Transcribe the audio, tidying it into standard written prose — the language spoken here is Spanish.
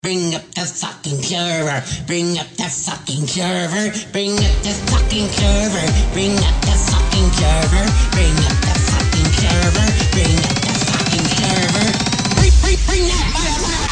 Bring up the fucking server. Bring up the fucking server. Bring up the fucking server. Bring up the fucking server. Bring up the fucking server. Bring up the fucking server. Bring that motherfucker.